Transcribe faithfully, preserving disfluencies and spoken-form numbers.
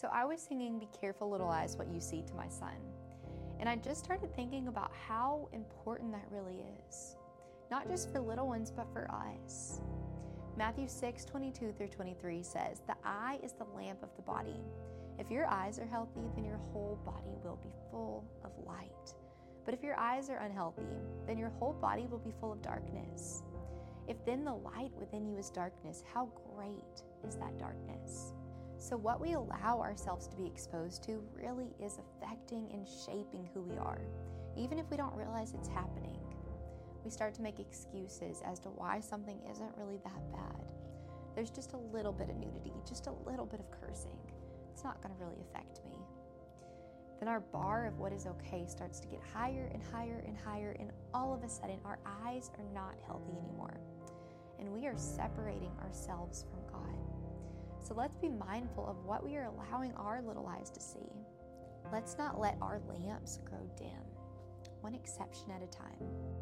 So I was singing Be Careful Little Eyes What You See to my son. And I just started thinking about how important that really is. Not just for little ones, but for us. Matthew six, twenty-two through twenty-three says, "The eye is the lamp of the body. If your eyes are healthy, then your whole body will be full of light. But if your eyes are unhealthy, then your whole body will be full of darkness. If then the light within you is darkness, how great is that darkness?" So what we allow ourselves to be exposed to really is affecting and shaping who we are, even if we don't realize it's happening. We start to make excuses as to why something isn't really that bad. There's just a little bit of nudity, just a little bit of cursing. It's not going to really affect me. Then our bar of what is okay starts to get higher and higher and higher, and all of a sudden our eyes are not healthy anymore. And we are separating ourselves from God. So let's be mindful of what we are allowing our little eyes to see. Let's not let our lamps grow dim, one exception at a time.